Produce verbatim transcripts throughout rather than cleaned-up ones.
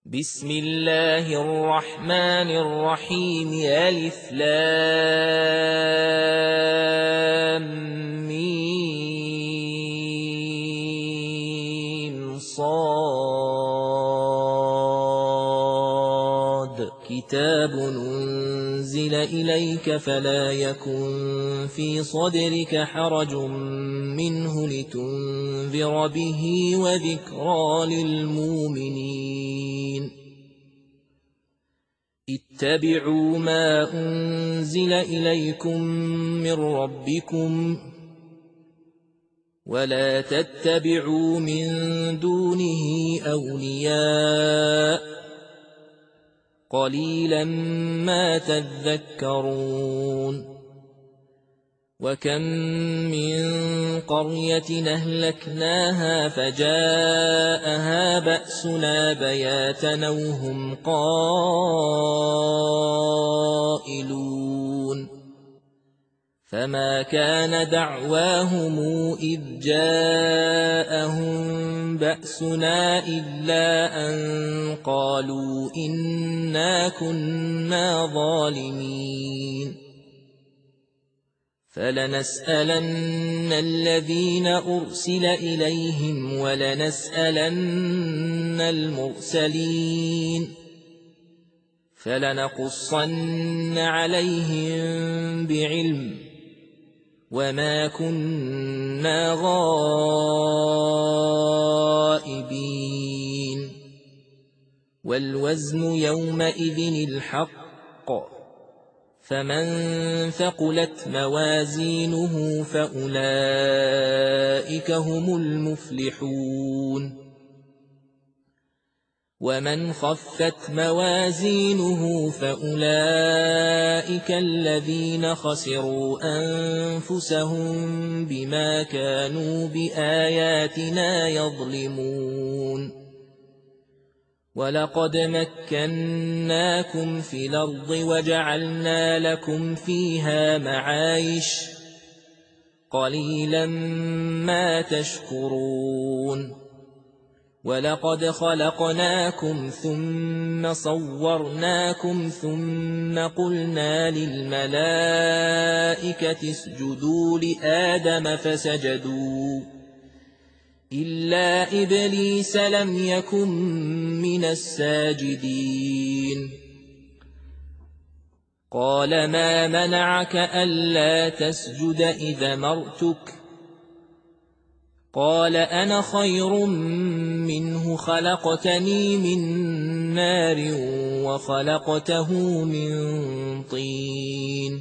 بسم الله الرحمن الرحيم ألف لام ميم صاد كتاب أنزل إليك فلا يكن في صدرك حرج منه لتنذر به وذكرى للمؤمنين اتبعوا ما أنزل إليكم من ربكم ولا تتبعوا من دونه أولياء قليلا ما تذكرون وكم من قرية أهلكناها فجاءها بأسنا بياتا أو هم قائلون فما كان دعواهم إذ جاءهم بأسنا إلا أن قالوا إنا كنا ظالمين فلنسألن الذين أرسل إليهم ولنسألن المرسلين فلنقصن عليهم بعلم وما كنا غائبين والوزن يومئذ الحق فمن ثقلت موازينه فأولئك هم المفلحون ومن خفت موازينه فأولئك الذين خسروا أنفسهم بما كانوا بآياتنا يظلمون ولقد مكناكم في الأرض وجعلنا لكم فيها معايش قليلا ما تشكرون ولقد خلقناكم ثم صورناكم ثم قلنا للملائكة اسجدوا لآدم فسجدوا إلا إبليس لم يكن من الساجدين قال ما منعك ألا تسجد إذ أمرتك قال أنا خير منه خلقتني من نار وخلقته من طين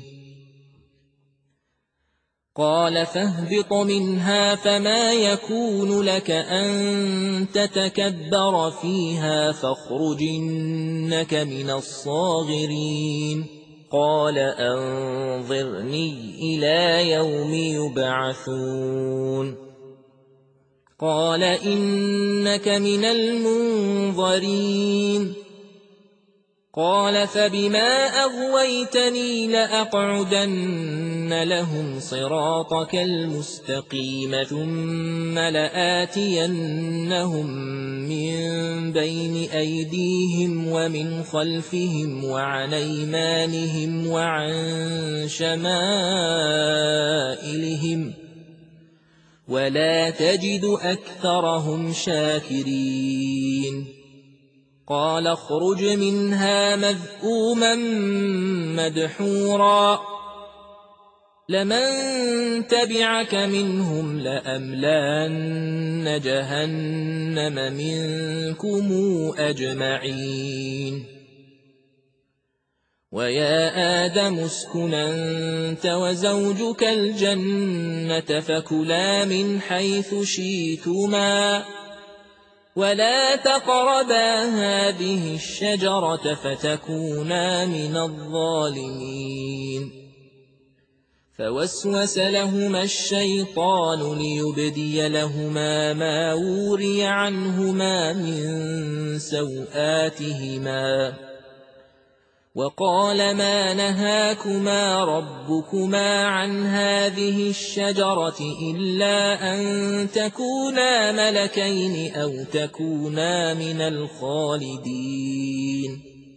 قال فاهبط منها فما يكون لك أن تتكبر فيها فاخرج إنك من الصاغرين قال أنظرني إلى يوم يبعثون قال إنك من المنظرين قال فبما أغويتني لأقعدن لهم صراطك المستقيم ثم لآتينهم من بين أيديهم ومن خلفهم وعن أيمانهم وعن شمائلهم ولا تجد أكثرهم شاكرين قال اخرج منها مذءوما مدحورا لمن تبعك منهم لأملأن جهنم منكم أجمعين ويا آدم اسكن أنت وزوجك الجنة فكلا من حيث شئتما ولا تقربا هذه الشجرة فتكونا من الظالمين فوسوس لهما الشيطان ليبدي لهما ما وري عنهما من سوآتهما وقال ما نهاكما ربكما عن هذه الشجرة إلا أن تكونا ملكين أو تكونا من الخالدين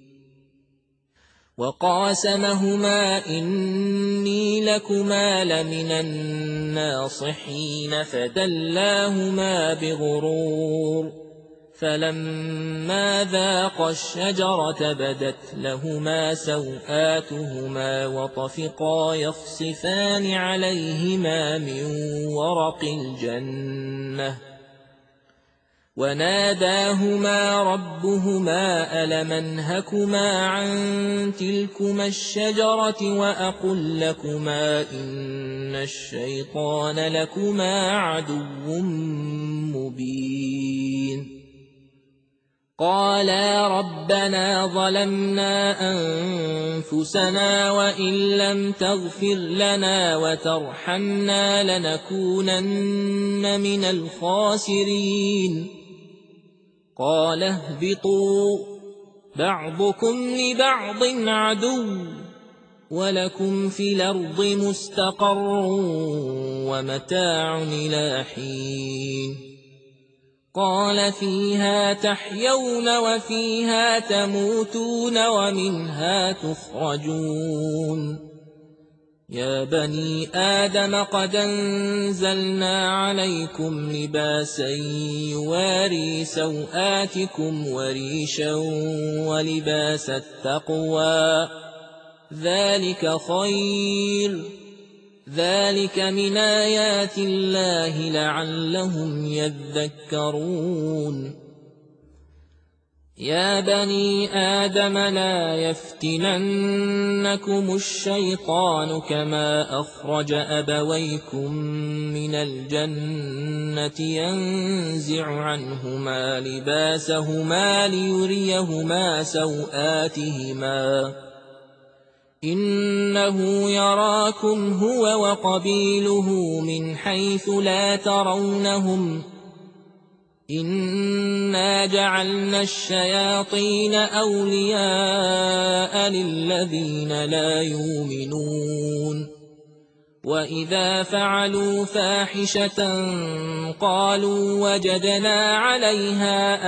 وقاسمهما إني لكما لمن الناصحين فدلاهما بغرور فلما ذاقا الشجرة بدت لهما سوآتهما وطفقا يخصفان عليهما من ورق الجنة وناداهما ربهما ألم أنهكما عن تلكما الشجرة وأقل لكما إن الشيطان لكما عدو مبين قالا ربنا ظلمنا أنفسنا وإن لم تغفر لنا وترحمنا لنكونن من الخاسرين قال اهبطوا بعضكم لبعض عدو ولكم في الأرض مستقر ومتاع إلى حين قال فيها تحيون وفيها تموتون ومنها تخرجون يا بني آدم قد أنزلنا عليكم لباسا يواري سوآتكم وريشا ولباس التقوى ذلك خير ذلك من آيات الله لعلهم يذكرون يا بني آدم لا يفتننكم الشيطان كما أخرج أبويكم من الجنة ينزع عنهما لباسهما ليريهما سوآتهما إنه يراكم هو وقبيله من حيث لا ترونهم إنا جعلنا الشياطين أولياء للذين لا يؤمنون وإذا فعلوا فاحشة قالوا وجدنا عليها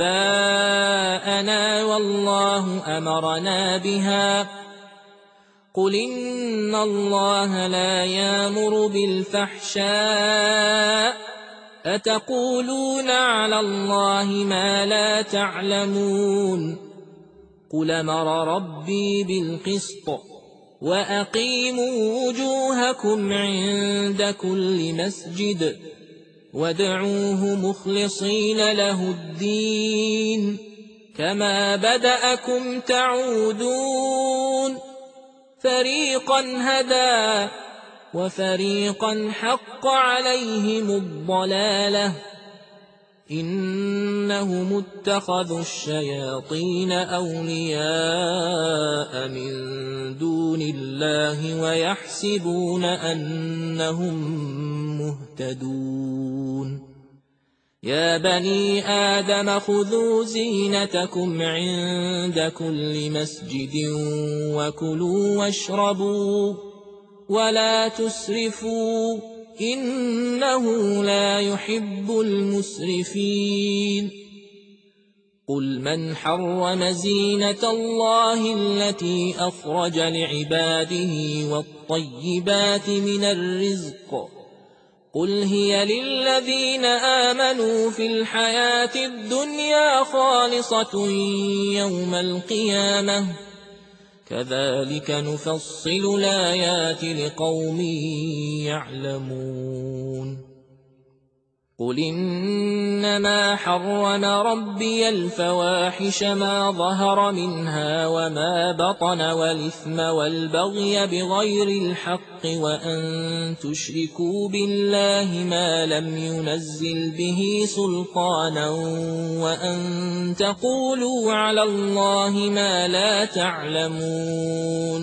آباءنا والله أمرنا بها قل إن الله لا يأمر بالفحشاء أتقولون على الله ما لا تعلمون قل أمر ربي بالقسط وأقيموا وجوهكم عند كل مسجد وادعوه مخلصين له الدين كما بدأكم تعودون فريقا هدى وفريقا حق عليهم الضلالة إنهم اتخذوا الشياطين أولياء من دون الله ويحسبون أنهم مهتدون يا بني آدم خذوا زينتكم عند كل مسجد وكلوا واشربوا ولا تسرفوا إنه لا يحب المسرفين قل من حرم زينة الله التي أخرج لعباده والطيبات من الرزق قل هي للذين آمنوا في الحياة الدنيا خالصة يوم القيامة كذلك نفصل الآيات لقوم يعلمون قل إنما حرم ربي الفواحش ما ظهر منها وما بطن والإثم والبغي بغير الحق وأن تشركوا بالله ما لم ينزل به سلطانا وأن تقولوا على الله ما لا تعلمون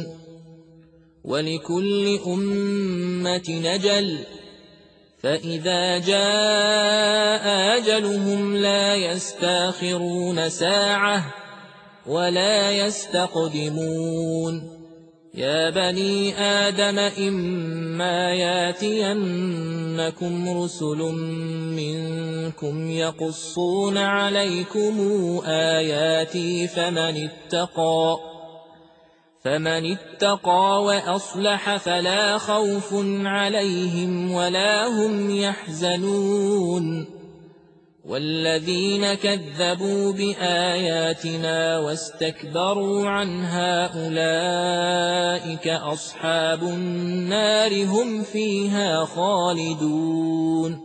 ولكل أمة أجل فإذا جاء أجلهم لا يستاخرون ساعة ولا يستقدمون يا بني آدم إما ياتينكم رسل منكم يقصون عليكم آياتي فمن اتقى فمن اتقى وأصلح فلا خوف عليهم ولا هم يحزنون والذين كذبوا بآياتنا واستكبروا عنها أولئك أصحاب النار هم فيها خالدون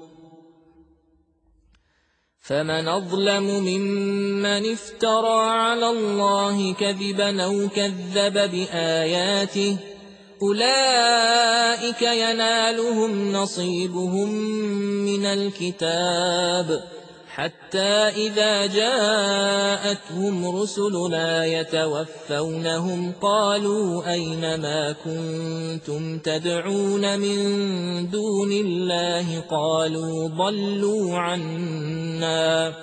فمن أظلم ممن افترى على الله كذبا أو كذب بآياته أولئك ينالهم نصيبهم من الكتاب حتى إذا جاءتهم رسلنا يتوفونهم قالوا أين ما كنتم تدعون من دون الله قالوا ضلوا عنا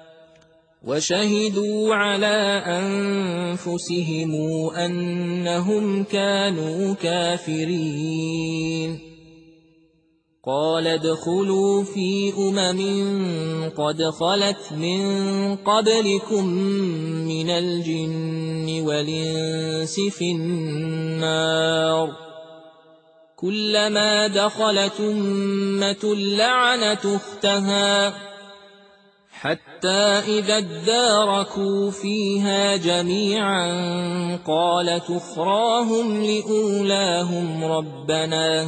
وشهدوا على أنفسهم أنهم كانوا كافرين قال ادخلوا في أمم قد خلت من قبلكم من الجن والإنس في النار كلما دخلت أمة لعنت أختها حتى إذا اداركوا فيها جميعا قالت أخراهم لأولاهم ربنا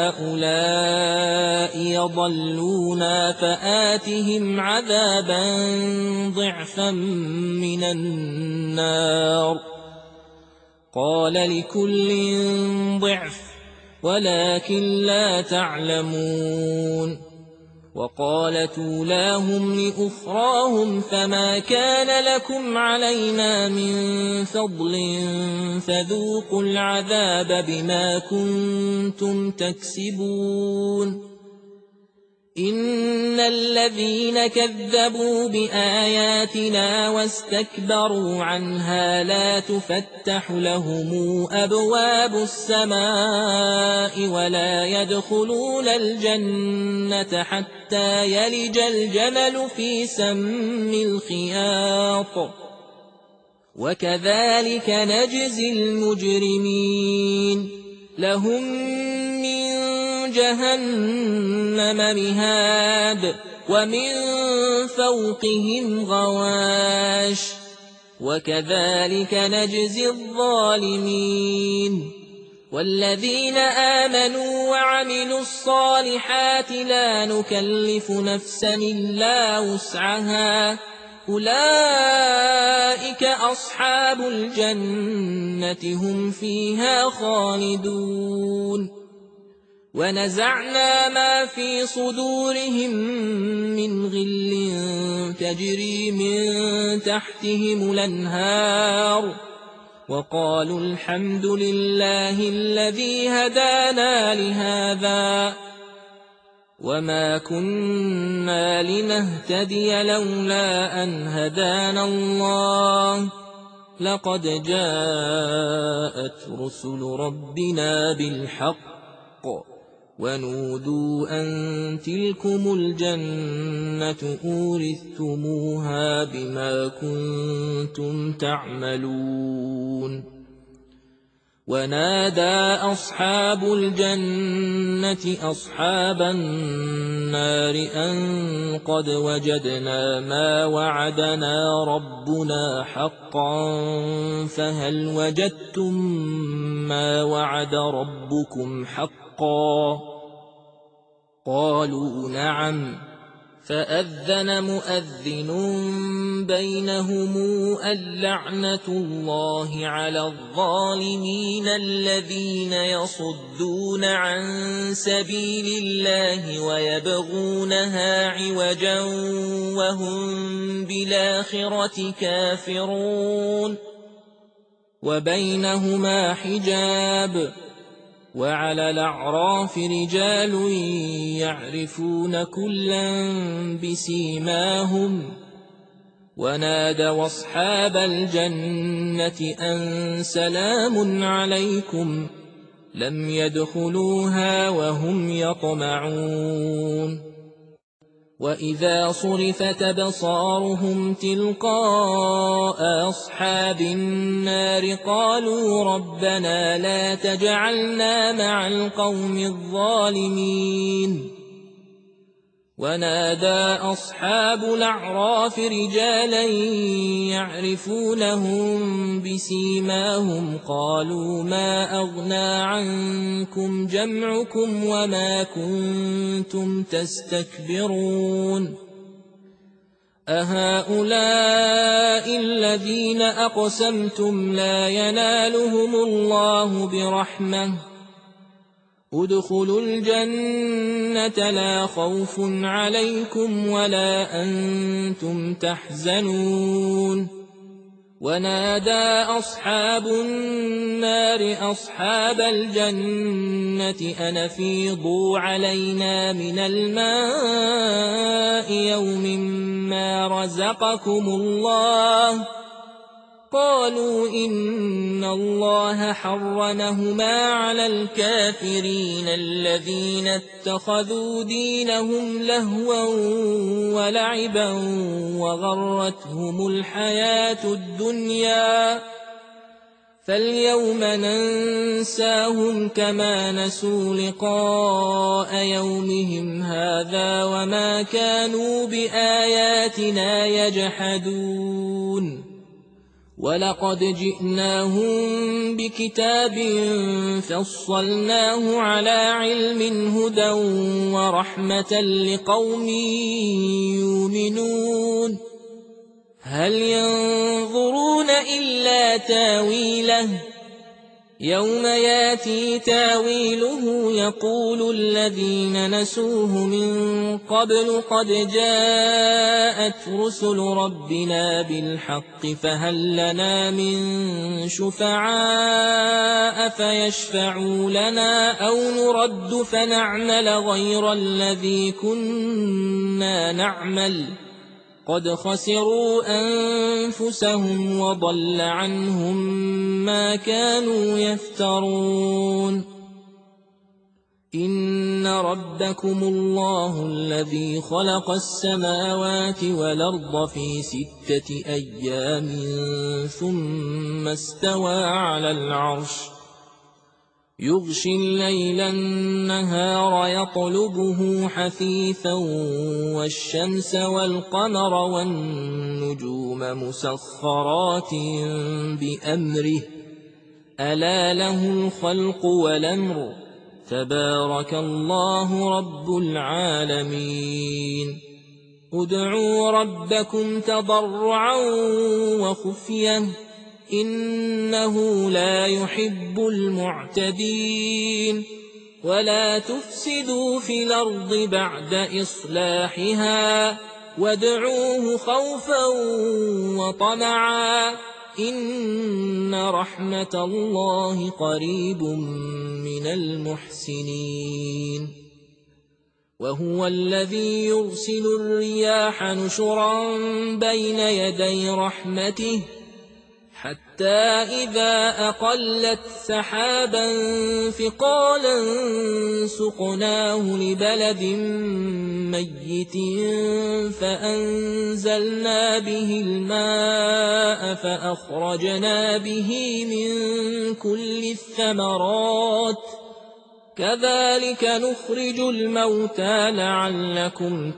هؤلاء يضلونا فآتهم عذابا ضعفا من النار قال لكل ضعف ولكن لا تعلمون وقالت أولاهم لأخراهم فما كان لكم علينا من فضل فذوقوا العذاب بما كنتم تكسبون إن الذين كذبوا بآياتنا واستكبروا عنها لا تفتح لهم أبواب السماء ولا يدخلون الجنة حتى يلج الجمل في سم الخياط وكذلك نجزي المجرمين لهم من جهنم مهاد ومن فوقهم غواش وكذلك نجزي الظالمين والذين آمنوا وعملوا الصالحات لا نكلف نفسا إلا وسعها أولئك أصحاب الجنة هم فيها خالدون ونزعنا ما في صدورهم من غل تجري من تحتهم الأنهار وقالوا الحمد لله الذي هدانا لهذا وما كنا لنهتدي لولا أن هدانا الله لقد جاءت رسل ربنا بالحق ونودوا أن تلكم الجنة أورثتموها بما كنتم تعملون ونادى أصحاب الجنة أصحاب النار أن قد وجدنا ما وعدنا ربنا حقا فهل وجدتم ما وعد ربكم حقا قالوا نعم فأذن مؤذن بينهم اللعنة الله على الظالمين الذين يصدون عن سبيل الله ويبغونها عوجا وهم بالآخرة كافرون وبينهما حجاب وعلى الأعراف رجال يعرفون كلا بسيماهم ونادوا أصحاب الجنة أن سلام عليكم لم يدخلوها وهم يطمعون وإذا صرفت أبصارهم تلقاء أصحاب النار قالوا ربنا لا تجعلنا مع القوم الظالمين ونادى أصحاب الأعراف رجالا يعرفونهم بسيماهم قالوا ما أغنى عنكم جمعكم وما كنتم تستكبرون أهؤلاء الذين أقسمتم لا ينالهم الله برحمة ادخلوا الجنة لا خوف عليكم ولا أنتم تحزنون ونادى أصحاب النار أصحاب الجنة أن أفيضوا علينا من الماء يوم ما رزقكم الله قالوا إن الله حرمهما على الكافرين الذين اتخذوا دينهم لهوا ولعبا وغرتهم الحياة الدنيا فاليوم ننساهم كما نسوا لقاء يومهم هذا وما كانوا بآياتنا يجحدون ولقد جئناهم بكتاب فصلناه على علم هدى ورحمة لقوم يؤمنون هل ينظرون إلا تاويله يوم ياتي تاويله يقول الذين نسوه من قبل قد جاءت رسل ربنا بالحق فهل لنا من شفعاء فيشفعوا لنا أو نرد فنعمل غير الذي كنا نعمل قد خسروا أنفسهم وضل عنهم ما كانوا يفترون إن ربكم الله الذي خلق السماوات والأرض في ستة أيام ثم استوى على العرش يغشي الليل النهار يطلبه حثيثا والشمس والقمر والنجوم مسخرات بأمره ألا له الخلق والأمر تبارك الله رب العالمين ادعوا ربكم تضرعا وخفية إنه لا يحب المعتدين ولا تفسدوا في الأرض بعد إصلاحها وادعوه خوفا وطمعا إن رحمة الله قريب من المحسنين وهو الذي يرسل الرياح نشرا بين يدي رحمته حتى إذا أقلت سحابا ثقالا سقناه لبلد ميت فأنزلنا به الماء فأخرجنا به من كل الثمرات كذلك نخرج الموتى لعلكم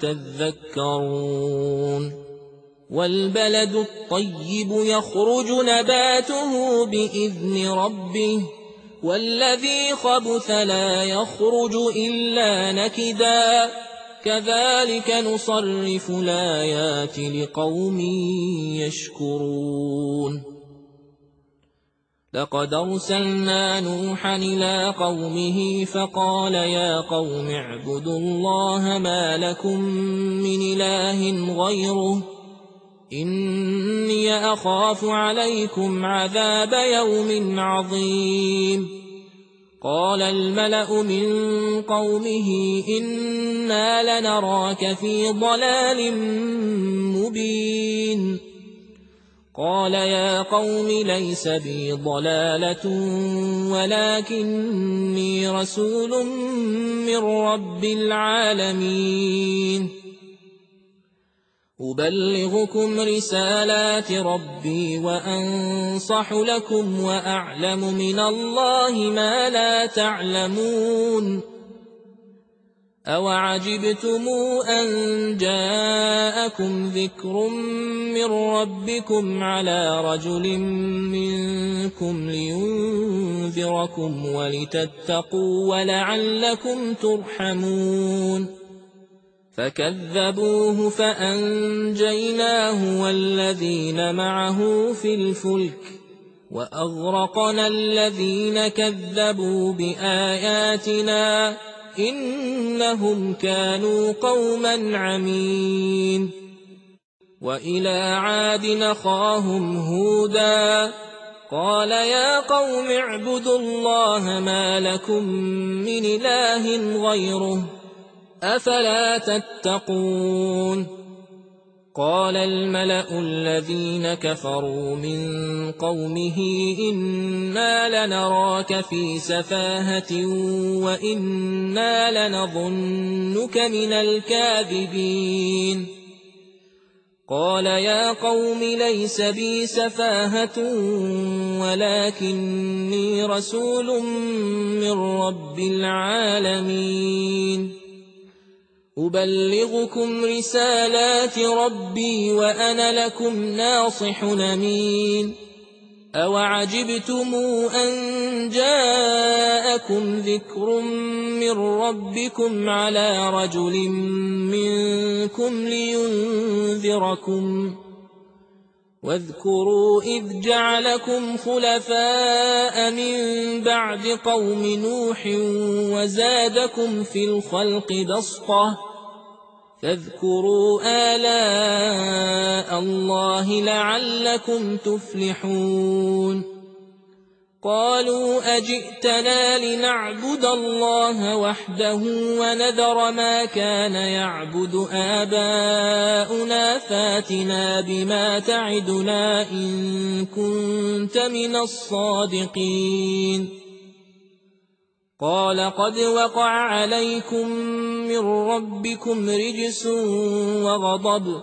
تذكرون والبلد الطيب يخرج نباته بإذن ربه والذي خبث لا يخرج إلا نكدا كذلك نصرف الآيات لقوم يشكرون لقد أرسلنا نوحا إلى قومه فقال يا قوم اعبدوا الله ما لكم من إله غيره إني أخاف عليكم عذاب يوم عظيم قال الملأ من قومه إنا لنراك في ضلال مبين قال يا قوم ليس بي ضلالة ولكني رسول من رب العالمين أبلغكم رسالات ربي وأنصح لكم وأعلم من الله ما لا تعلمون أوعجبتم أن جاءكم ذكر من ربكم على رجل منكم لينذركم ولتتقوا ولعلكم ترحمون فكذبوه فأنجيناه والذين معه في الفلك وأغرقنا الذين كذبوا بآياتنا إنهم كانوا قوما عمين وإلى عاد أخاهم هودا قال يا قوم اعبدوا الله ما لكم من إله غيره أفلا تتقون قال الملأ الذين كفروا من قومه إنا لنراك في سفاهة وإنا لنظنك من الكاذبين قال يا قوم ليس بي سفاهة ولكني رسول من رب العالمين أبلغكم رسالات ربي وأنا لكم ناصح أمين أوعجبتم أن جاءكم ذكر من ربكم على رجل منكم لينذركم واذكروا إذ جعلكم خلفاء من بعد قوم نوح وزادكم في الخلق بسطة فاذكروا آلاء الله لعلكم تفلحون قالوا أجئتنا لنعبد الله وحده ونذر ما كان يعبد آباؤنا فاتنا بما تعدنا إن كنت من الصادقين قال قد وقع عليكم من ربكم رجس وغضب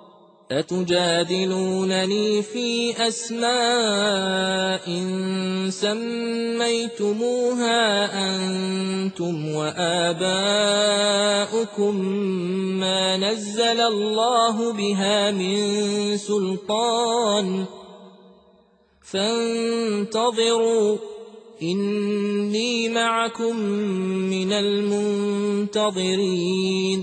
أتجادلونني في أسماء سميتموها أنتم وآباؤكم ما نزل الله بها من سلطان فانتظروا إني معكم من المنتظرين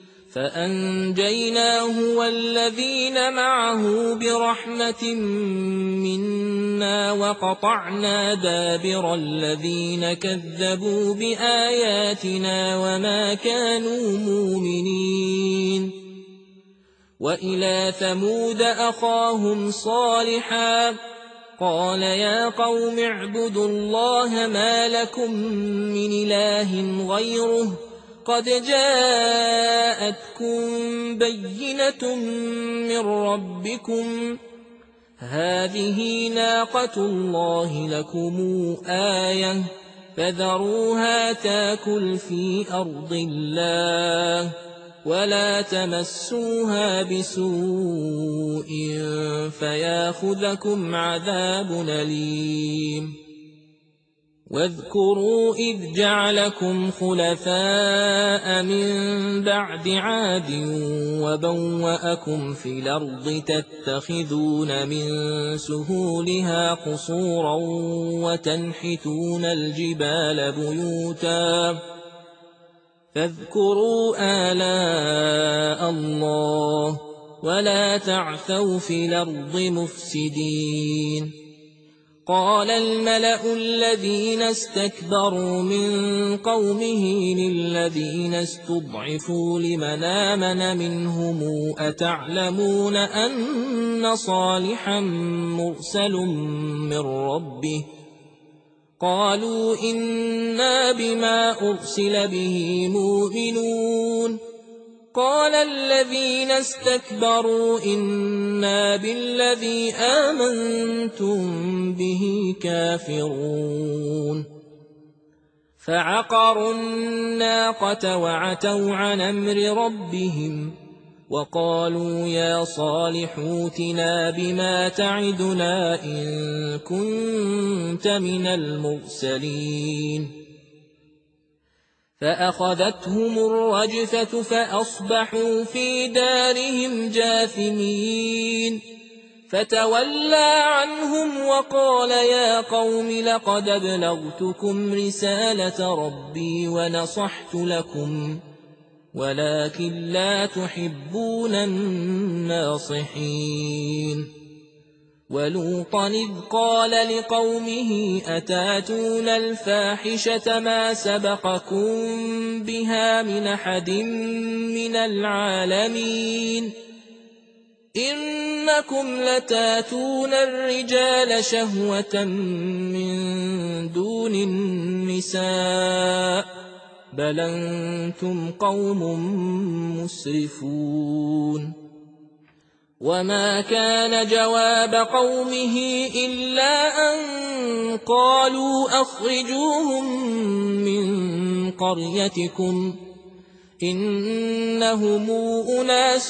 فأنجيناه والذين معه برحمة منا وقطعنا دابر الذين كذبوا بآياتنا وما كانوا مؤمنين وإلى ثمود أخاهم صالحا قال يا قوم اعبدوا الله ما لكم من إله غيره قد جاءتكم بينة من ربكم هذه ناقة الله لكم آية فذروها تاكل في أرض الله ولا تمسوها بسوء فياخذكم عذاب أليم واذكروا إذ جعلكم خلفاء من بعد عاد وبوأكم في الأرض تتخذون من سهولها قصورا وتنحتون الجبال بيوتا فاذكروا آلاء الله ولا تعثوا في الأرض مفسدين قال الملأ الذين استكبروا من قومه للذين استضعفوا لمن آمن منهم أتعلمون أن صالحا مرسل من ربه قالوا إنا بما أرسل به مؤمنون قال الذين استكبروا إنا بالذي آمنتم به كافرون فعقروا الناقة وعتوا عن أمر ربهم وقالوا يا صالح ائتنا بما تعدنا إن كنت من المرسلين فأخذتهم الرجفة فأصبحوا في دارهم جاثمين فتولى عنهم وقال يا قوم لقد أبلغتكم رسالة ربي ونصحت لكم ولكن لا تحبون الناصحين ولوطا إذ قال لقومه أتاتون الفاحشة ما سبقكم بها من أحد من العالمين إنكم لتاتون الرجال شهوة من دون النساء بل أنتم قوم مسرفون وما كان جواب قومه إلا أن قالوا أخرجوهم من قريتكم إنهم أناس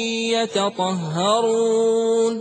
يتطهرون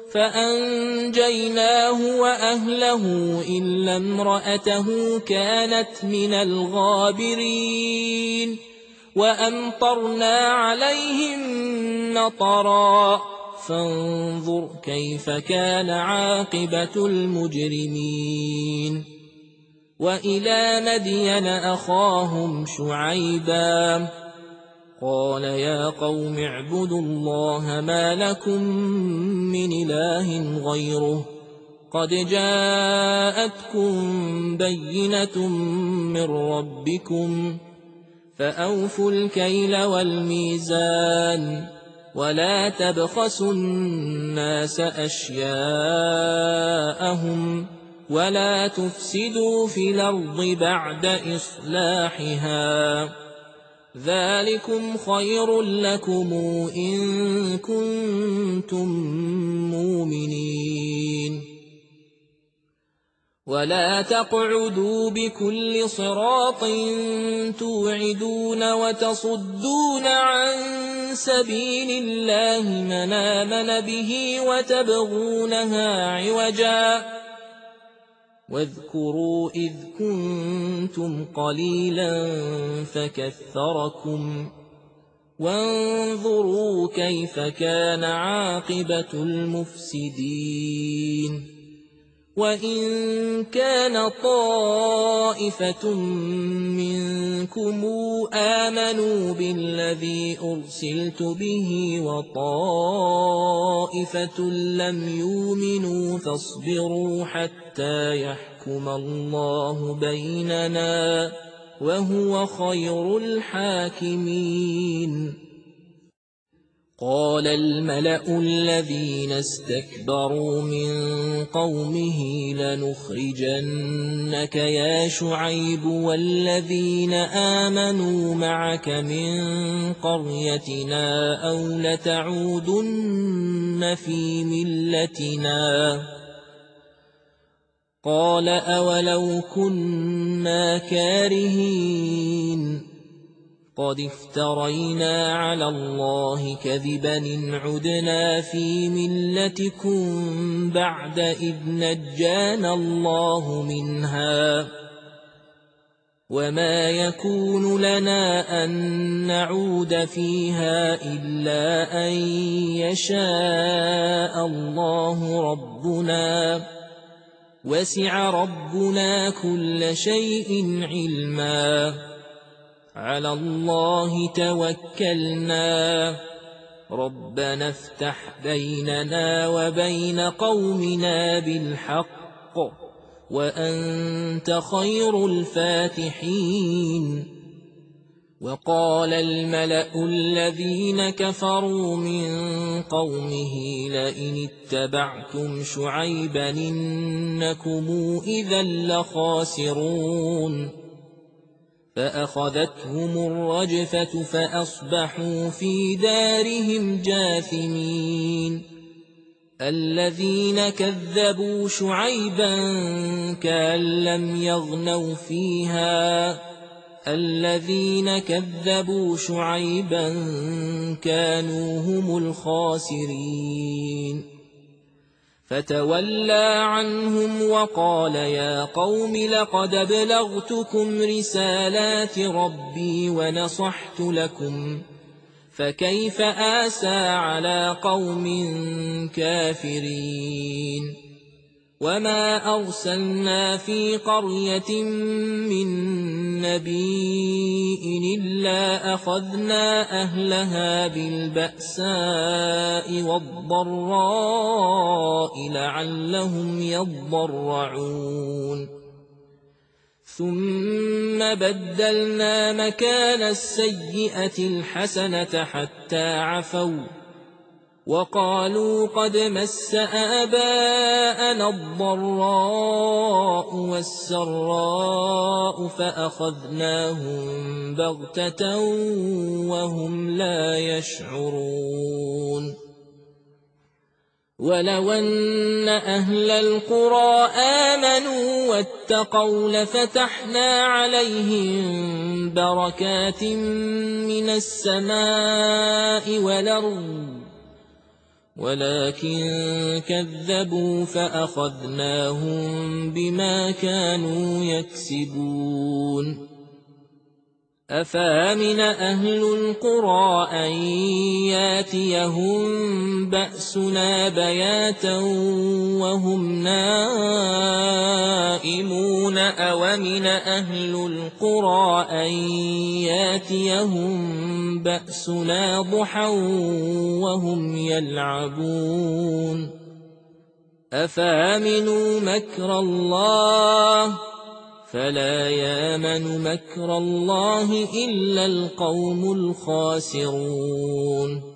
فأنجيناه وأهله إلا امرأته كانت من الغابرين وأمطرنا عليهم مطرا فانظر كيف كان عاقبة المجرمين وإلى مدين أخاهم شعيبا قال يا قوم اعبدوا الله ما لكم من إله غيره قد جاءتكم بينة من ربكم فأوفوا الكيل والميزان ولا تبخسوا الناس أشياءهم ولا تفسدوا في الأرض بعد إصلاحها ذلكم خير لكم إن كنتم مؤمنين ولا تقعدوا بكل صراط توعدون وتصدون عن سبيل الله من آمن به وتبغونها عوجا واذكروا إذ كنتم قليلا فكثركم وانظروا كيف كان عاقبة المفسدين وإن كان طائفة منكم آمنوا بالذي أرسلت به وطائفة لم يؤمنوا فاصبروا حتى يحكم الله بيننا وهو خير الحاكمين قال الملأ الذين استكبروا من قومه لنخرجنك يا شعيب والذين آمنوا معك من قريتنا أو لتعودن في ملتنا قال أولو كنا كارهين قد افترينا على الله كذبا إن عدنا في ملتكم بعد إذ نجانا الله منها وما يكون لنا أن نعود فيها إلا أن يشاء الله ربنا وسع ربنا كل شيء علما على الله توكلنا ربنا افتح بيننا وبين قومنا بالحق وأنت خير الفاتحين وقال الملأ الذين كفروا من قومه لئن اتبعتم شعيبا إنكم إذا لخاسرون فأخذتهم الرجفة فأصبحوا في دارهم جاثمين الذين كذبوا شعيبا كأن لم يغنوا فيها الذين كذبوا شعيبا كانوا هم الخاسرين فتولى عنهم وقال يا قوم لقد أبلغتكم رسالات ربي ونصحت لكم فكيف آسى على قوم كافرين وما أرسلنا في قرية من نبي إلا أخذنا أهلها بالبأساء والضراء لعلهم يضرعون ثم بدلنا مكان السيئة الحسنة حتى عفوا وقالوا قد مس آباءنا الضراء والسراء فأخذناهم بغتة وهم لا يشعرون ولو أن أهل القرى آمنوا واتقوا لفتحنا عليهم بركات من السماء والأرض ولكن كذبوا فأخذناهم بما كانوا يكسبون أفامن أهل القرى أن ياتيهم بأسنا بياتا وهم نائمون أومن أهل القرى أن ياتيهم بأسنا ضحى وهم يلعبون أفامنوا مكر الله فلا يامن مكر الله إلا القوم الخاسرون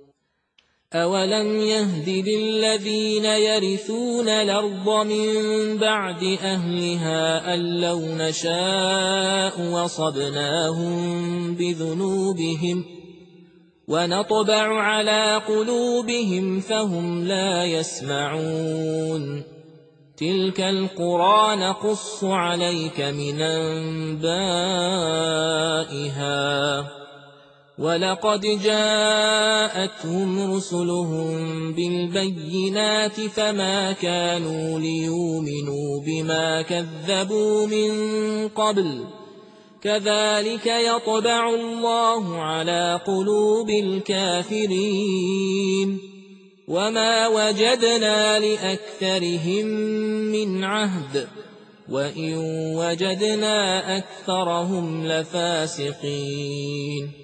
أولم يهد للذين يرثون الأرض من بعد أهلها أن لو نشاء وصبناهم بذنوبهم ونطبع على قلوبهم فهم لا يسمعون تلك القرى نقص عليك من أنبائها ولقد جاءتهم رسلهم بالبينات فما كانوا ليؤمنوا بما كذبوا من قبل كذلك يطبع الله على قلوب الكافرين وما وجدنا لأكثرهم من عهد وإن وجدنا أكثرهم لفاسقين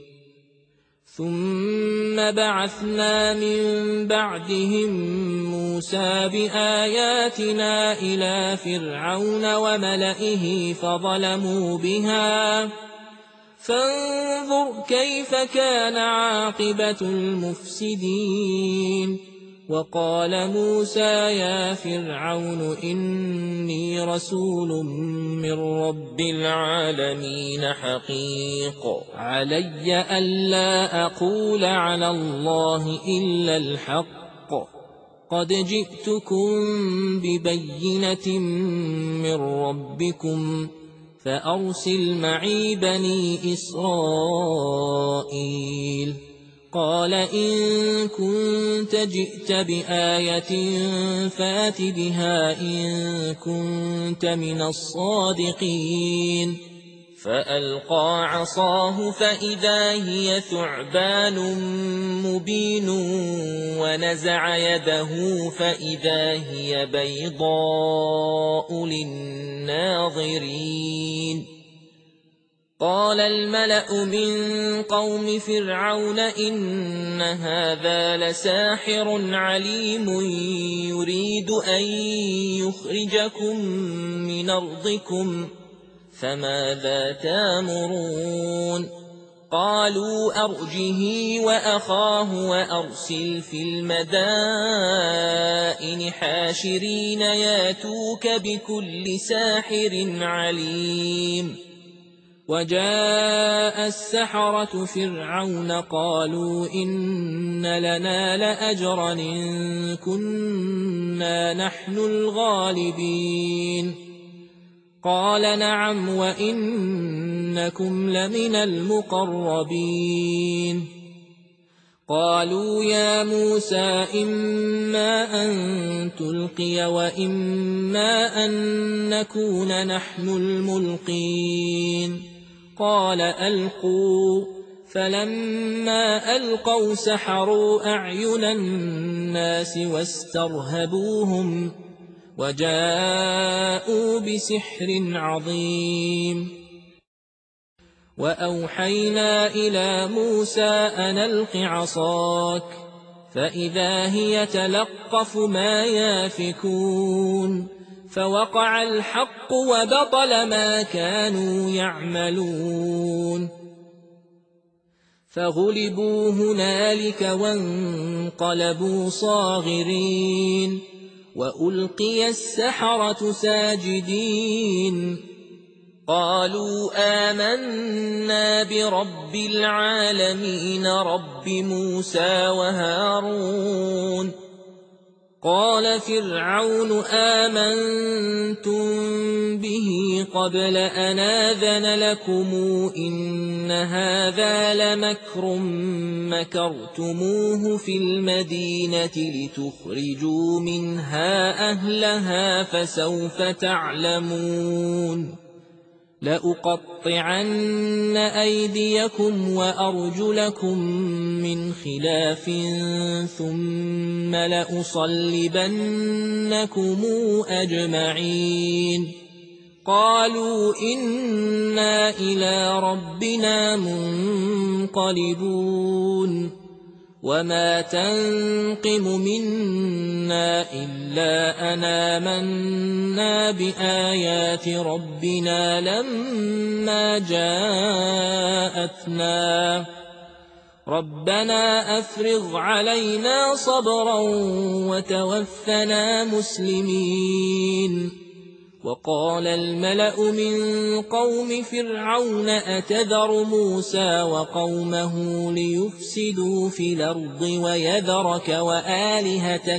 ثم بعثنا من بعدهم موسى بآياتنا إلى فرعون وملئه فظلموا بها فانظر كيف كان عاقبة المفسدين وقال موسى يا فرعون إني رسول من رب العالمين حقيق علي ألا أقول على الله إلا الحق قد جئتكم ببينة من ربكم فأرسل معي بني إسرائيل قال إن كنت جئت بآية فات بها إن كنت من الصادقين فألقى عصاه فإذا هي ثعبان مبين ونزع يده فإذا هي بيضاء للناظرين قال الملأ من قوم فرعون إن هذا لساحر عليم يريد أن يخرجكم من أرضكم فماذا تامرون قالوا أرجه وأخاه وأرسل في المدائن حاشرين ياتوك بكل ساحر عليم وجاء السحرة فرعون قالوا إن لنا لأجرا إن كنا نحن الغالبين قال نعم وإنكم لمن المقربين قالوا يا موسى إما أن تلقي وإما أن نكون نحن الملقين قال ألقوا فلما ألقوا سحروا أعين الناس واسترهبوهم وجاءوا بسحر عظيم وأوحينا إلى موسى أن ألق عصاك فإذا هي تلقف ما يافكون فوقع الحق وبطل ما كانوا يعملون فغلبوا هنالك وانقلبوا صاغرين وألقي السحرة ساجدين قالوا آمنا برب العالمين رب موسى وهارون قال فرعون آمنتم به قبل أن آذن لكم إن هذا لمكر مكرتموه في المدينة لتخرجوا منها أهلها فسوف تعلمون لأقطعن أيديكم وأرجلكم من خلاف ثم لأصلبنكم أجمعين قالوا إنا إلى ربنا منقلبون وما تنقم منا إلا أن آمنا بآيات ربنا لما جاءتنا ربنا أفرغ علينا صبرا وتوفنا مسلمين وقال الملأ من قوم فرعون أتذر موسى وقومه ليفسدوا في الأرض ويذرك وآلهتك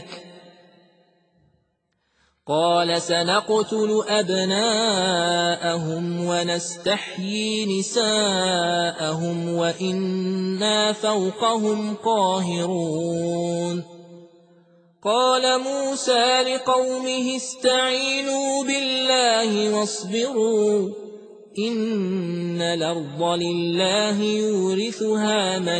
قال سنقتل أبناءهم ونستحيي نساءهم وإنا فوقهم قاهرون قال موسى لقومه استعينوا بالله واصبروا إن الأرض لله يورثها من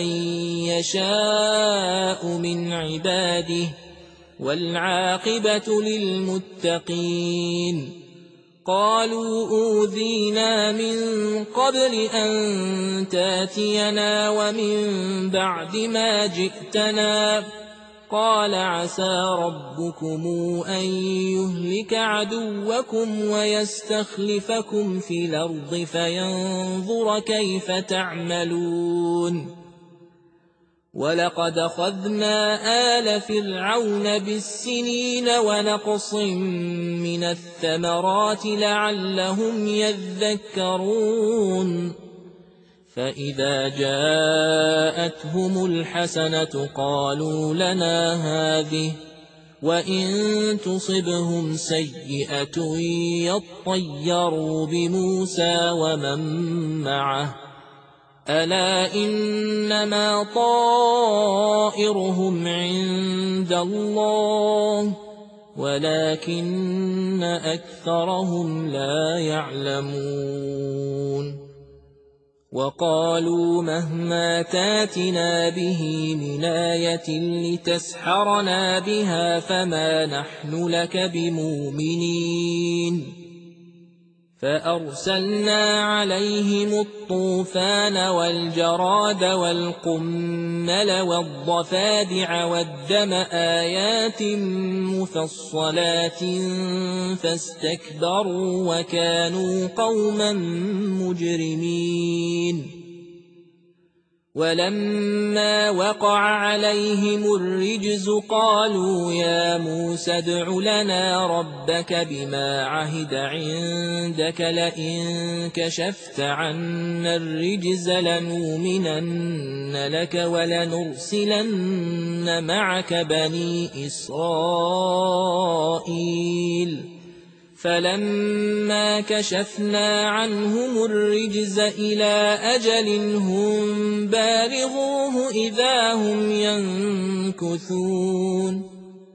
يشاء من عباده والعاقبة للمتقين قالوا أوذينا من قبل أن تاتينا ومن بعد ما جئتنا قال عسى ربكم أن يهلك عدوكم ويستخلفكم في الأرض فينظر كيف تعملون ولقد أخذنا آل فرعون بالسنين ونقص من الثمرات لعلهم يذكرون فإذا جاءتهم الحسنة قالوا لنا هذه وإن تصبهم سيئة يطيروا بموسى ومن معه ألا إنما طائرهم عند الله ولكن أكثرهم لا يعلمون وقالوا مهما تاتنا به من آية لتسحرنا بها فما نحن لك بمؤمنين فأرسلنا عليهم الطوفان والجراد والقمل والضفادع والدم آيات مفصلات فاستكبروا وكانوا قوما مجرمين ولما وقع عليهم الرجز قالوا يا موسى ادع لنا ربك بما عهد عندك لئن كشفت عنا الرجز لنؤمنن لك ولنرسلن معك بني إسرائيل فلما كشفنا عنهم الرجز إلى أجل هم بالغوه إذا هم ينكثون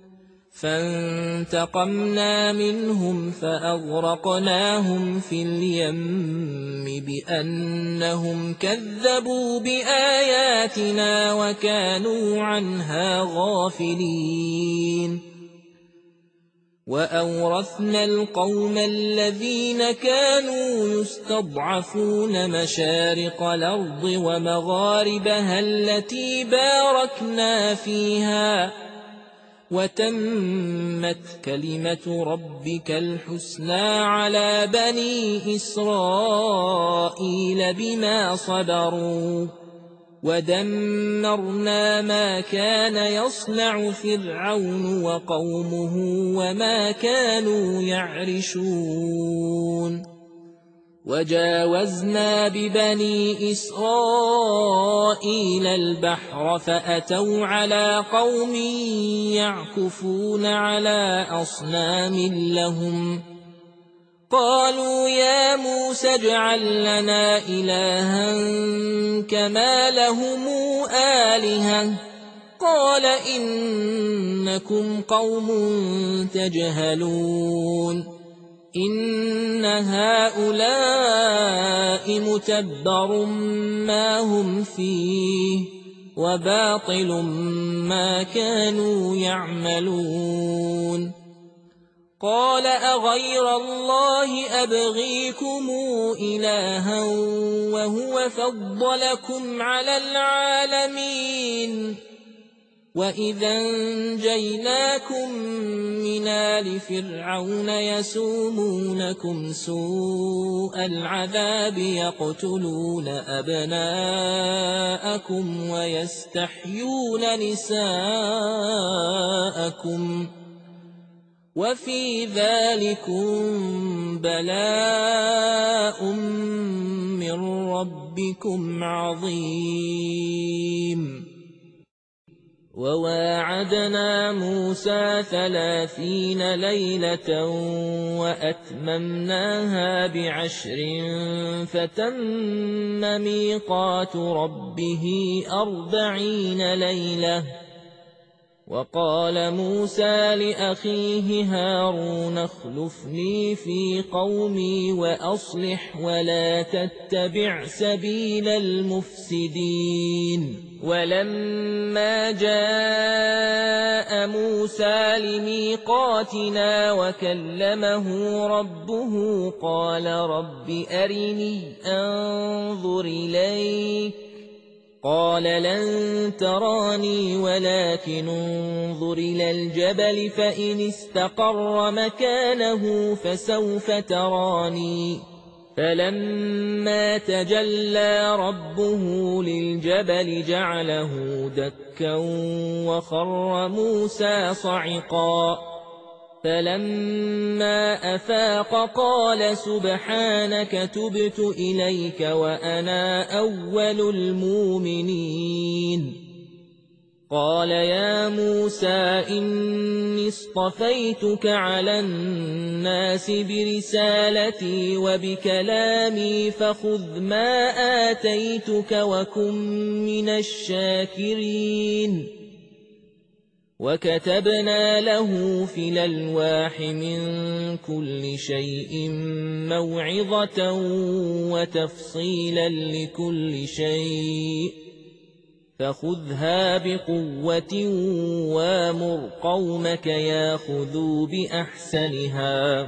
فانتقمنا منهم فأغرقناهم في اليم بأنهم كذبوا بآياتنا وكانوا عنها غافلين وأورثنا القوم الذين كانوا يستضعفون مشارق الأرض ومغاربها التي باركنا فيها وتمت كلمة ربك الحسنى على بني إسرائيل بما صبروا ودمرنا ما كان يصنع فرعون وقومه وما كانوا يعرشون وجاوزنا ببني إسرائيل البحر فأتوا على قوم يعكفون على أصنام لهم قالوا يا موسى اجعل لنا إلها كما لهم آلهة قال إنكم قوم تجهلون إن هؤلاء متبر ما هم فيه وباطل ما كانوا يعملون قال أغير الله أبغيكم إلها وهو فضلكم على العالمين وإذا انجيناكم من آل فرعون يسومونكم سوء العذاب يقتلون أبناءكم ويستحيون نساءكم وفي ذلكم بلاء من ربكم عظيم وواعدنا موسى ثلاثين ليلة وأتممناها بعشر فتم ميقات ربه أربعين ليلة وقال موسى لأخيه هارون اخلفني في قومي وأصلح ولا تتبع سبيل المفسدين ولما جاء موسى لميقاتنا وكلمه ربه قال رب أرني أنظر إليك قال لن تراني ولكن انظر إلى الجبل فإن استقر مكانه فسوف تراني فلما تجلى ربه للجبل جعله دكا وخر موسى صعقا فلما أفاق قال سبحانك تبت إليك وأنا أول المؤمنين قال يا موسى إني اصطفيتك على الناس برسالتي وبكلامي فخذ ما آتيتك وكن من الشاكرين وكتبنا له في الألواح من كل شيء موعظة وتفصيلا لكل شيء فخذها بقوة وامر قومك ياخذوا بأحسنها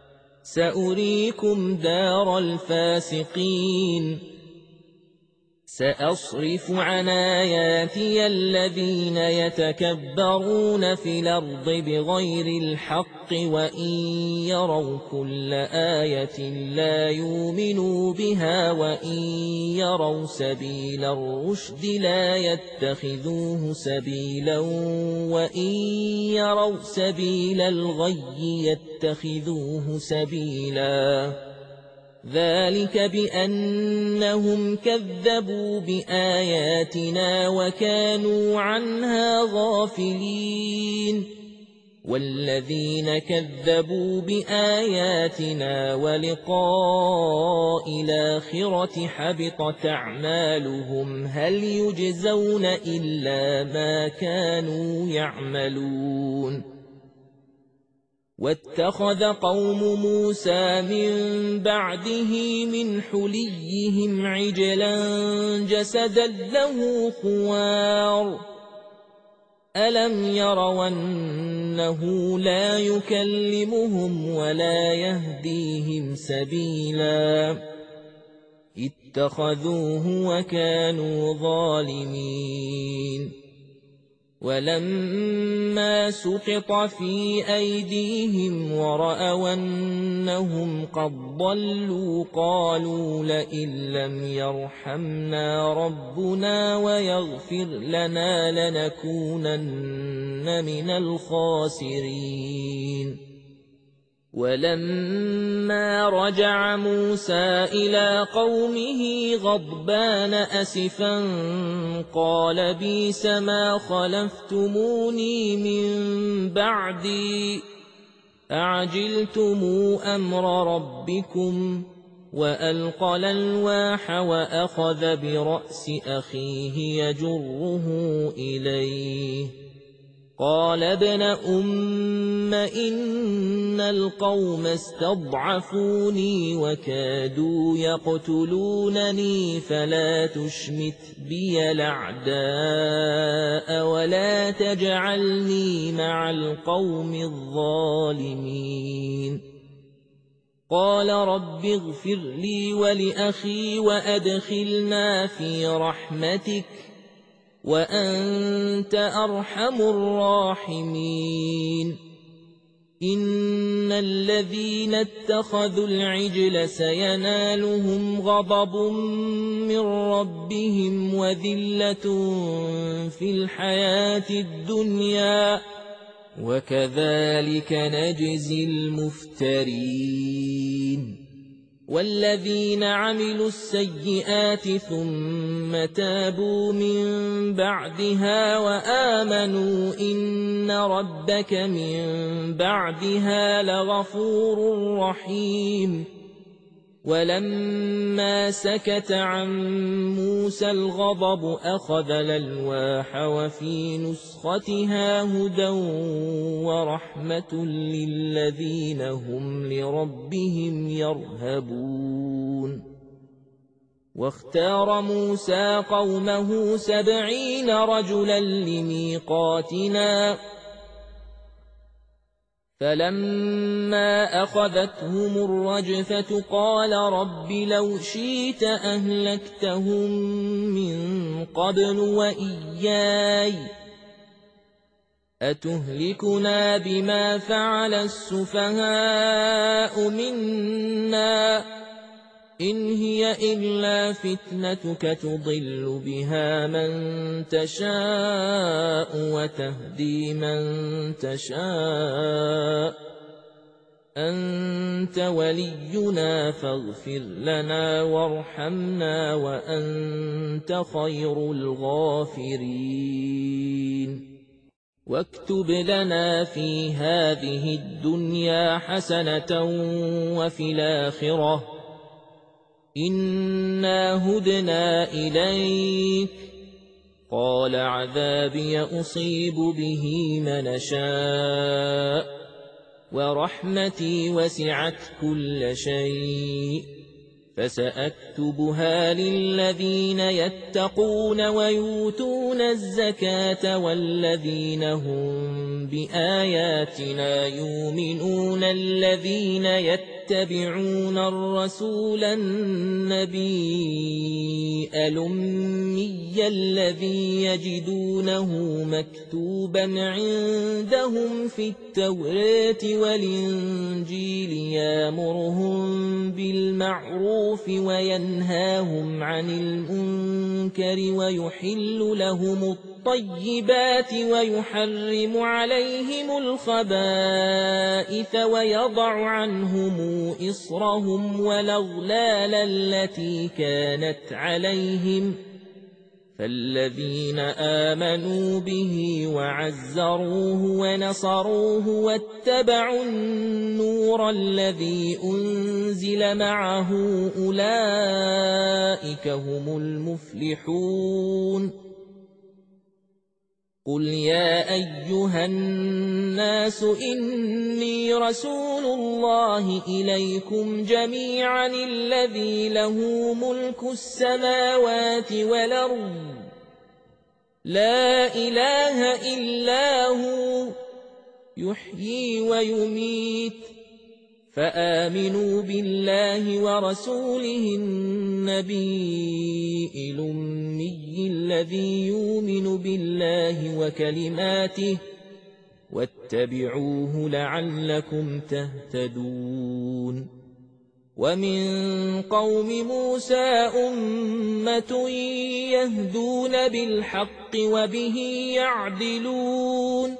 سأريكم دار الفاسقين سأصرف عن آياتي الذين يتكبرون في الأرض بغير الحق وإن يروا كل آية لا يؤمنوا بها وإن يروا سبيل الرشد لا يتخذوه سبيلا وإن يروا سبيل الغي يتخذوه سبيلا ذلك بأنهم كذبوا بآياتنا وكانوا عنها غافلين والذين كذبوا بآياتنا ولقاء الآخرة حبطت أعمالهم هل يجزون إلا ما كانوا يعملون واتخذ قوم موسى من بعده من حليهم عجلا جسدا له خوار ألم يروا أنه لا يكلمهم ولا يهديهم سبيلا اتخذوه وكانوا ظالمين ولما سقط في أيديهم ورأوا أنهم قد ضلوا قالوا لئن لم يرحمنا ربنا ويغفر لنا لنكونن من الخاسرين ولما رجع موسى إلى قومه غضبان أسفا قال بئس ما خلفتموني من بعدي أعجلتم أمر ربكم وألقى الألواح وأخذ برأس أخيه يجره إليه قال ابن أم إن القوم استضعفوني وكادوا يقتلونني فلا تشمت بي الأعداء ولا تجعلني مع القوم الظالمين قال رب اغفر لي ولأخي وأدخلنا في رحمتك وأنت أرحم الراحمين إن الذين اتخذوا العجل سينالهم غضب من ربهم وذلة في الحياة الدنيا وكذلك نجزي المفترين والذين عملوا السيئات ثم تابوا من بعدها وآمنوا إن ربك من بعدها لغفور رحيم ولما سكت عن موسى الغضب أخذ الألواح وفي نسختها هدى ورحمة للذين هم لربهم يرهبون واختار موسى قومه سبعين رجلا لميقاتنا فلما أخذتهم الرجفة قال رب لو شئت أهلكتهم من قبل وإياي أتهلكنا بما فعل السفهاء منا إن هي إلا فتنتك تضل بها من تشاء وتهدي من تشاء أنت ولينا فاغفر لنا وارحمنا وأنت خير الغافرين واكتب لنا في هذه الدنيا حسنة وفي الآخرة إنا هدنا إليك قال عذابي أصيب به من شاء ورحمتي وسعت كل شيء فسأكتبها للذين يتقون ويؤتون الزكاة والذين هم بآياتنا يؤمنون الذين يتبعون الرسول النبي الأمي الذي يجدونه مكتوبا عندهم في التوراة والإنجيل يأمرهم بالمعروف وينهاهم عن المنكر ويحل لهم الطيبات ويحرم عليهم الخبائث ويضع عنهم إصرهم والأغلال التي كانت عليهم فالذين آمنوا به وعزروه ونصروه واتبعوا النور الذي أنزل معه أولئك هم المفلحون قل يا أيها الناس إني رسول الله إليكم جميعا الذي له ملك السماوات والأرض لا إله إلا هو يحيي ويميت فآمنوا بالله ورسوله النبي الأمي الذي يؤمن بالله وكلماته واتبعوه لعلكم تهتدون ومن قوم موسى أمة يهدون بالحق وبه يعدلون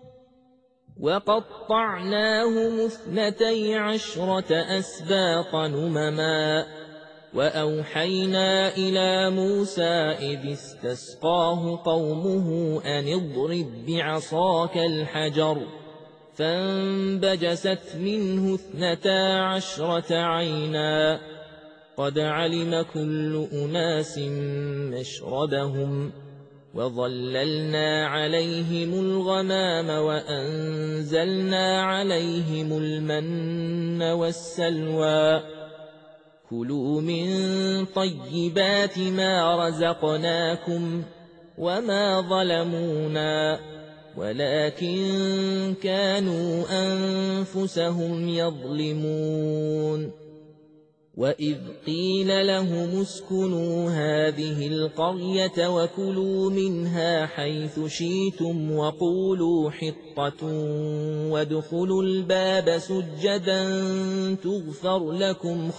وقطعناهم اثنتي عشرة أسباط نمما وأوحينا إلى موسى إذ استسقاه قومه أن اضرب بعصاك الحجر فانبجست منه اثنتا عشرة عينا قد علم كل أناس مشربهم وظللنا عليهم الغمام وأنزلنا عليهم المن والسلوى كلوا من طيبات ما رزقناكم وما ظلمونا ولكن كانوا أنفسهم يظلمون وإذ قيل لهم اسكنوا هذه القرية وكلوا منها حيث شئتم وقولوا حطة وادخلوا الباب سجدا تغفر لكم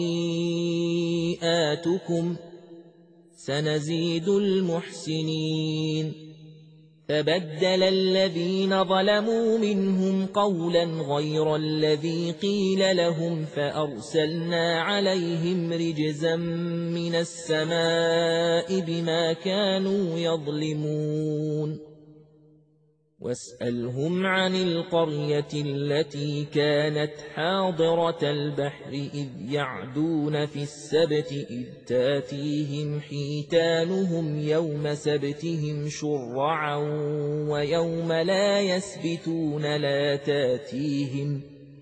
خطيئاتكم سنزيد المحسنين فبدل الذين ظلموا منهم قولا غير الذي قيل لهم فأرسلنا عليهم رجزا من السماء بما كانوا يظلمون واسألهم عن القرية التي كانت حاضرة البحر إذ يعدون في السبت إذ تاتيهم حيتانهم يوم سبتهم شرعا ويوم لا يسبتون لا تاتيهم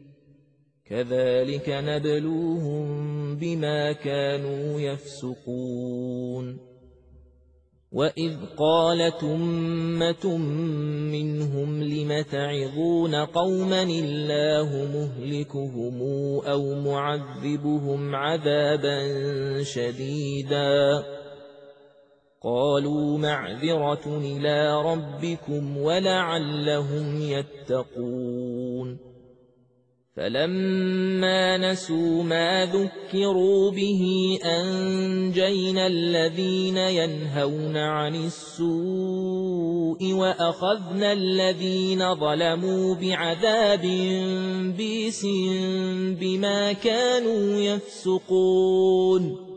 كذلك نبلوهم بما كانوا يفسقون وإذ قالت أمة منهم لم تعظون قوما الله مهلكهم أو معذبهم عذابا شديدا قالوا معذرة إلى ربكم ولعلهم يتقون فلما نسوا ما ذكروا به أنجينا الذين ينهون عن السوء وأخذنا الذين ظلموا بعذاب بئس بما كانوا يفسقون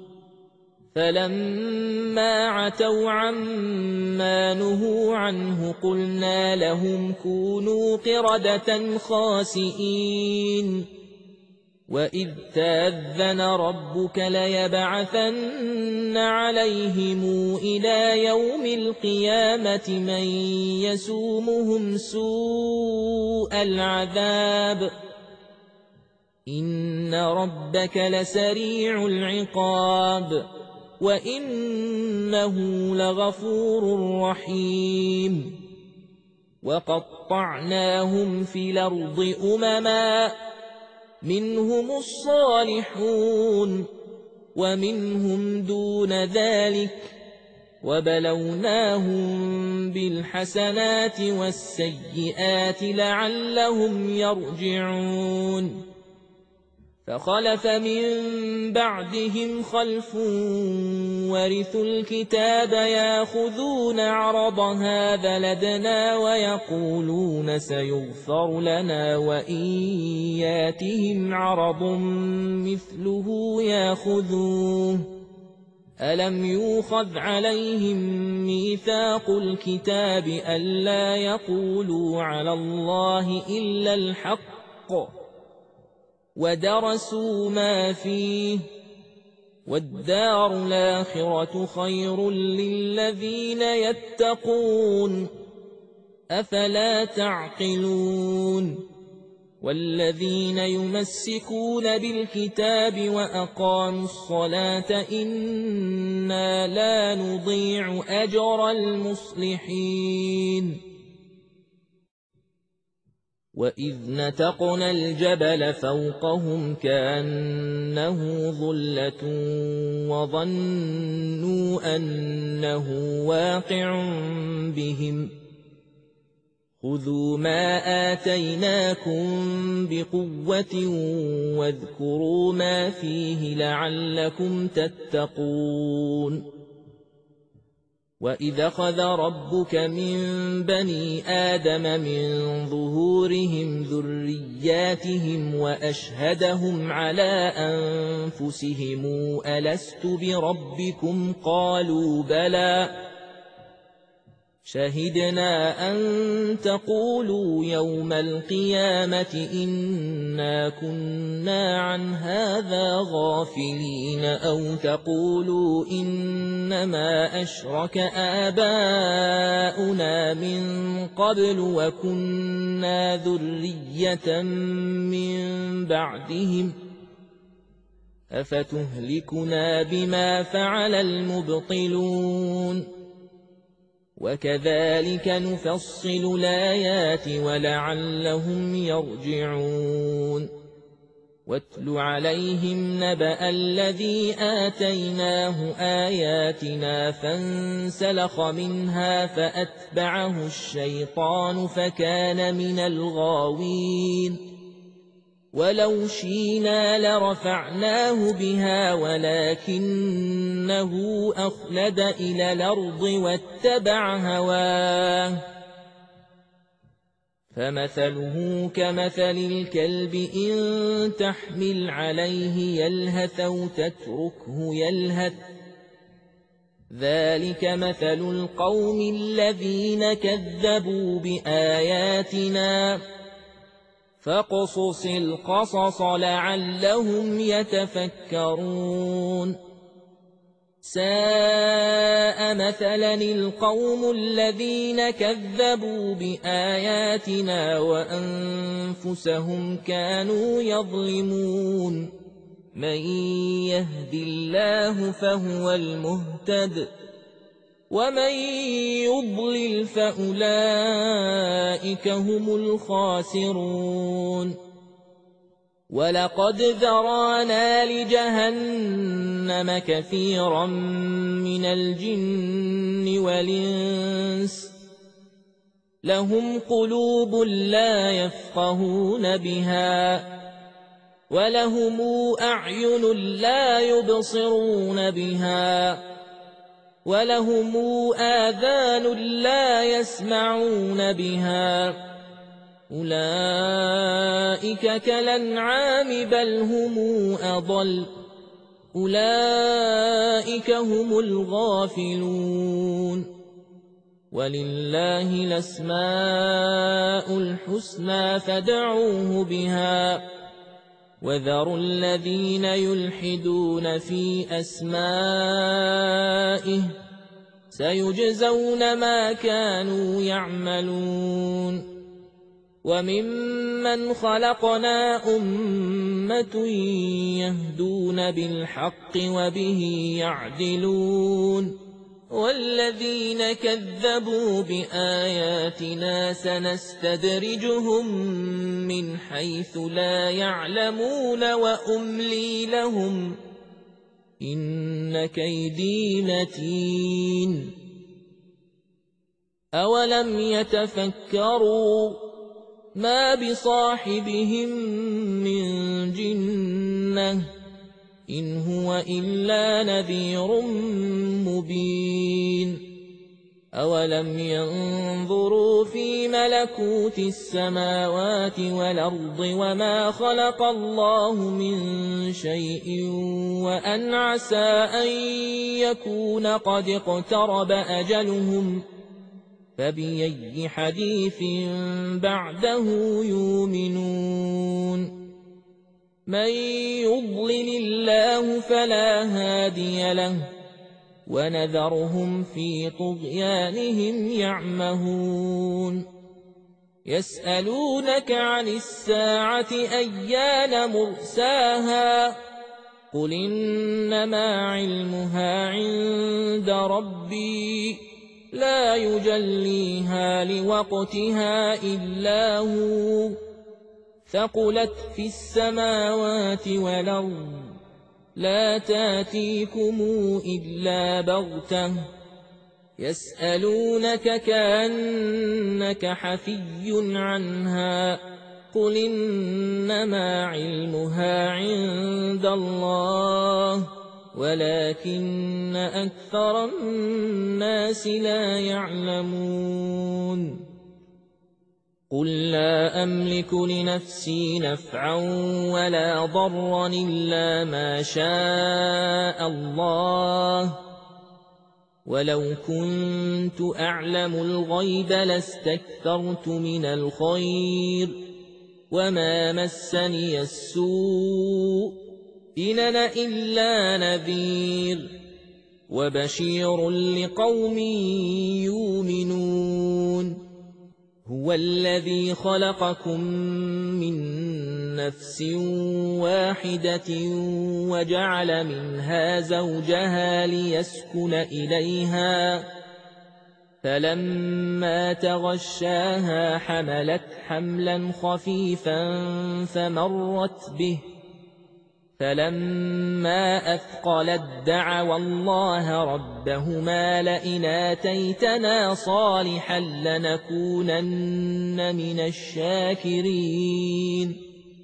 فلما عتوا عما نهوا عنه قلنا لهم كونوا قردة خاسئين وإذ تأذن ربك ليبعثن عليهم إلى يوم القيامة من يسومهم سوء العذاب إن ربك لسريع العقاب وإنه لغفور رحيم وقطعناهم في الأرض أمما منهم الصالحون ومنهم دون ذلك وبلوناهم بالحسنات والسيئات لعلهم يرجعون فخلف من بعدهم خلف ورثوا الكتاب ياخذون عرض هذا لدنا ويقولون سيغفر لنا وإن ياتهم عرض مثله ياخذوه ألم يوخذ عليهم ميثاق الكتاب ألا يقولوا على الله إلا الحق ودرسوا ما فيه والدار الآخرة خير للذين يتقون أفلا تعقلون والذين يمسكون بالكتاب وأقاموا الصلاة إنا لا نضيع أجر المصلحين وإذ نتقنا الجبل فوقهم كأنه ظلة وظنوا أنه واقع بهم خذوا ما آتيناكم بقوة واذكروا ما فيه لعلكم تتقون وإذ أخذ ربك من بني آدم من ظهورهم ذرياتهم وأشهدهم على أنفسهم ألست بربكم قالوا بلى شهدنا أن تقولوا يوم القيامة إنا كنا عن هذا غافلين أو تقولوا إنما أشرك آباؤنا من قبل وكنا ذرية من بعدهم أفتهلكنا بما فعل المبطلون وكذلك نفصل الآيات ولعلهم يرجعون واتل عليهم نبأ الذي آتيناه آياتنا فانسلخ منها فأتبعه الشيطان فكان من الغاوين ولو شينا لرفعناه بها ولكنه أخلد إلى الأرض واتبع هواه فمثله كمثل الكلب إن تحمل عليه يلهث أو تتركه يلهث ذلك مثل القوم الذين كذبوا بآياتنا فاقصص القصص لعلهم يتفكرون ساء مثلا القوم الذين كذبوا بآياتنا وأنفسهم كانوا يظلمون من يهد الله فهو المهتد ومن يضلل فأولئك هم الخاسرون ولقد ذرانا لجهنم كثيرا من الجن والإنس لهم قلوب لا يفقهون بها ولهم أعين لا يبصرون بها ولهم آذان لا يسمعون بها أولئك كالأنعام بل هم أضل أولئك هم الغافلون ولله الأسماء الحسنى فادعوه بها وذروا الذين يلحدون في أسمائه سيجزون ما كانوا يعملون وممن خلقنا أمة يهدون بالحق وبه يعدلون والذين كذبوا بآياتنا سنستدرجهم من حيث لا يعلمون وأملي لهم إن كيدي متين أولم يتفكروا ما بصاحبهم من جنة إن هو إلا نذير مبين أولم ينظروا في ملكوت السماوات والأرض وما خلق الله من شيء وأن عسى أن يكون قد اقترب أجلهم فبأي حديث بعده يؤمنون من يضلل الله فلا هادي له ونذرهم في طغيانهم يعمهون يسألونك عن الساعة أيان مرساها قل إنما علمها عند ربي لا يجليها لوقتها إلا هو ثقلت في السماوات والأرض لا تاتيكم إلا بغتة يسألونك كأنك حفي عنها قل إنما علمها عند الله ولكن أكثر الناس لا يعلمون قل لا أملك لنفسي نفعا ولا ضرا إلا ما شاء الله ولو كنت أعلم الغيب لاستكثرت من الخير وما مسني السوء إن أنا إلا نذير وبشير لقوم يؤمنون هو الذي خلقكم من نفس واحدة وجعل منها زوجها ليسكن إليها فلما تغشاها حملت حملا خفيفا فمرت به فلما أثقلت دعوا الله ربهما لئن آتيتنا صالحا لنكونن من الشاكرين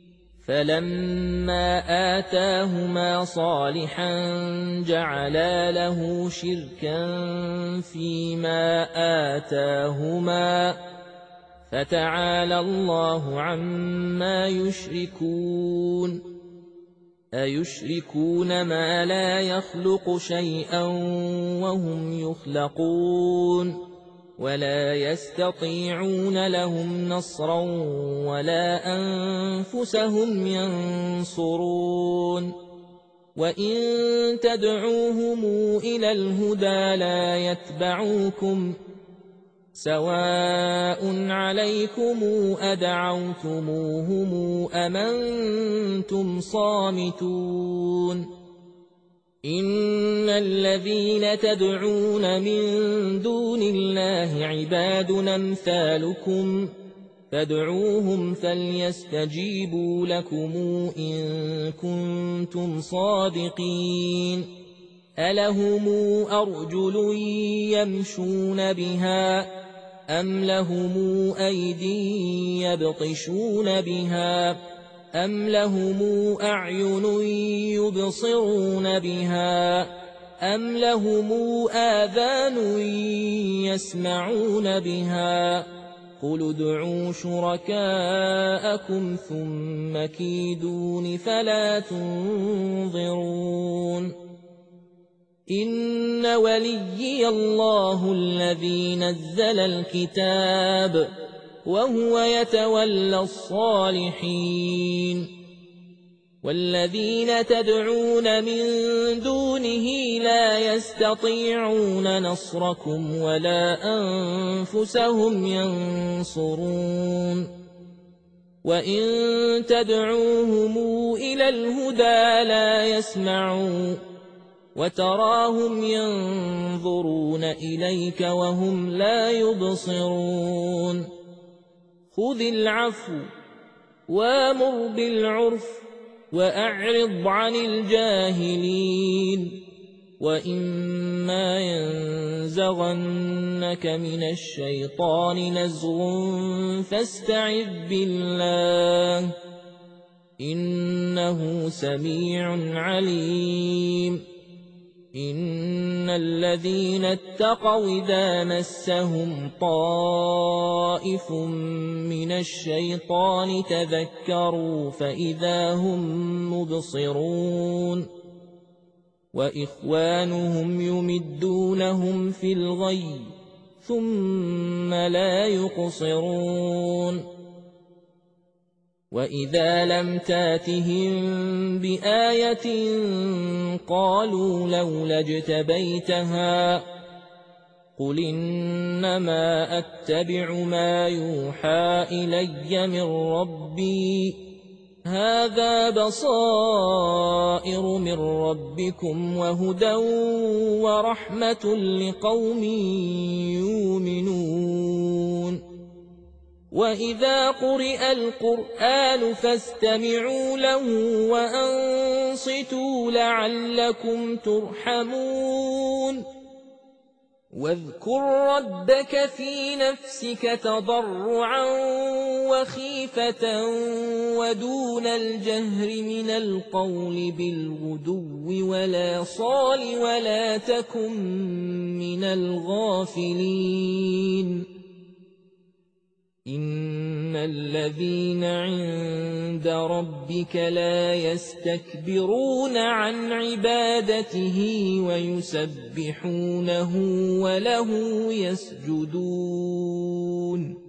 فلما آتاهما صالحا جعلا له شركا فيما آتاهما فتعالى الله عما يشركون أيشركون ما لا يخلق شيئا وهم يخلقون ولا يستطيعون لهم نصرا ولا أنفسهم ينصرون وإن تدعوهم إلى الهدى لا يتبعوكم سواء عليكم أدعوتموهم أم أنتم صامتون إن الذين تدعون من دون الله عباد أمثالكم فادعوهم فليستجيبوا لكم إن كنتم صادقين ألهم أرجل يمشون بها أم لهم أيدي يبطشون بها أم لهم أعين يبصرون بها أم لهم آذان يسمعون بها قل ادعوا شركاءكم ثم كيدون فلا تنظرون إن وليي الله الذي نزل الكتاب وهو يتولى الصالحين والذين تدعون من دونه لا يستطيعون نصركم ولا أنفسهم ينصرون وإن تدعوهم إلى الهدى لا يسمعون وتراهم ينظرون إليك وهم لا يبصرون خذ العفو وامر بالعرف وأعرض عن الجاهلين وإما ينزغنك من الشيطان نزغ فاستعذ بالله إنه سميع عليم إن الذين اتقوا إذا مسهم طائف من الشيطان تذكروا فإذا هم مبصرون وإخوانهم يمدونهم في الغي ثم لا يقصرون وإذا لم تاتهم بآية قالوا لولا اجتبيتها قل إنما أتبع ما يوحى إلي من ربي هذا بصائر من ربكم وهدى ورحمة لقوم يؤمنون وإذا قرئ القرآن فاستمعوا له وأنصتوا لعلكم ترحمون واذكر ربك في نفسك تضرعا وخيفة ودون الجهر من القول بالغدو ولا صال ولا تكن من الغافلين إن الذين عند ربك لا يستكبرون عن عبادته ويسبحونه وله يسجدون